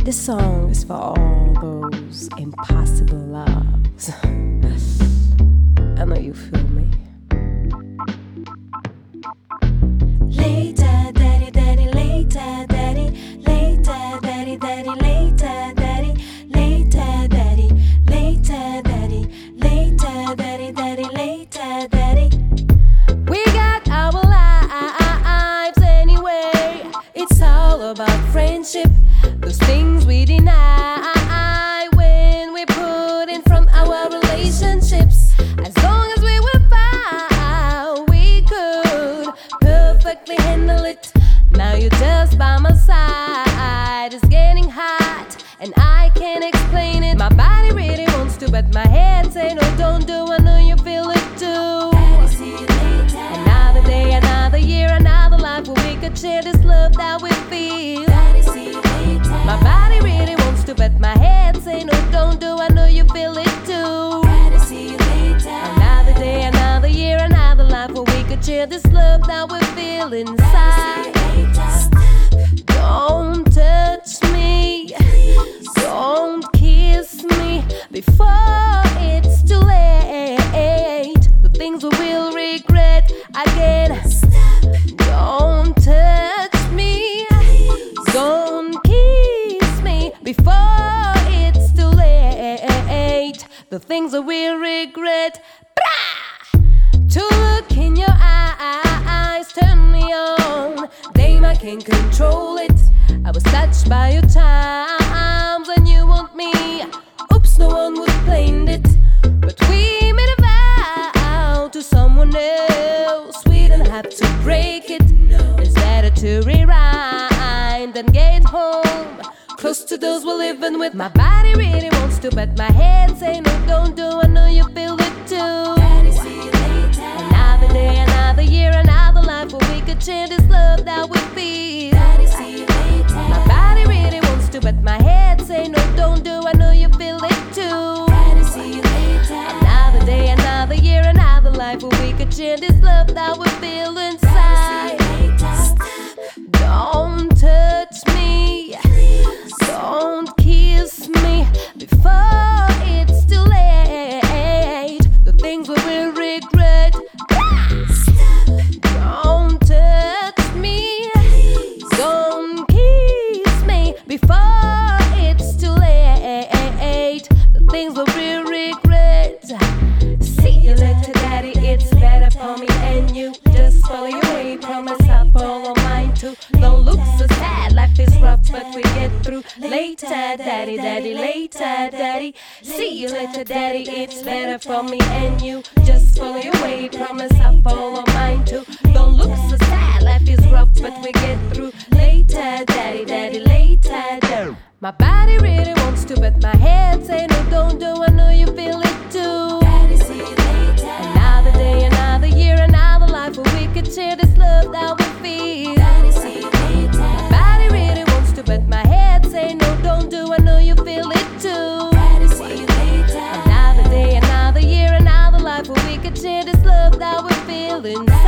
This song is for all those impossible loves. I know you feel me. Later, daddy, daddy, later, daddy, later, daddy, daddy, later, daddy, later, daddy, later, daddy, later, daddy, daddy, later, daddy. We got our lives anyway. It's all about friendship. Those things we deny when we put in front our relationships. As long as we were fine, we could perfectly handle it. Now you're just by my side. It's getting hot and I can't explain it. My body really wants to, but my head say no, don't do. I know you feel it too. Daddy, see you later. Another day, another year, another life where we could share this love that we feel. Daddy, see you later. My body really wants to, but my head say no, don't do. I know you feel it too. Daddy, see you later. Another day, another year, another life where we could share this love that we feel inside. Don't touch me, don't kiss me before it's too late. The things we will regret again. Don't touch me, don't kiss me before it's too late. The things I will regret. To look in your eyes turn me on. Damn, I can't control it. I was touched by your charms and you want me. Oops, no one would planned it. But we made a vow to someone else. We didn't have to break it. It's better to rewind and get home, close to those we're living with. My body really wants to, but my head say no, don't do. I know you feel it too. Daddy, see you later. Another day, another year, another life where we could share this love that we feel. Daddy, see you later. My body really wants to, but my head say no, don't do. I know you feel it too. Daddy, see you later. Another day, another year, another life where we could share this love that we feel inside. Don't touch me, don't kiss me before it's too late. The things we will regret. Don't touch me, don't kiss me before it's too late. The things we will regret. See you later, daddy, it's better for me and you. Just follow your way, promise I'll follow mine too. Don't look so sad, life is rough but we get through. Later, daddy, daddy, later, daddy. See you later, daddy, it's better for me and you. Just follow your way, promise I'll follow mine too. Don't look so sad, life is rough but we get through. Later, daddy, daddy, later, daddy. My body really wants to, but my head say no, don't do. I know you feel it too. Daddy, see you later. Another day, another year, another life where we could share this love that we feel. Daddy, see you later. My body really wants to, but my head say no, don't do. I know you feel it too. Daddy, see you later. Another day, another year, another life where we could share this love that we feel inside.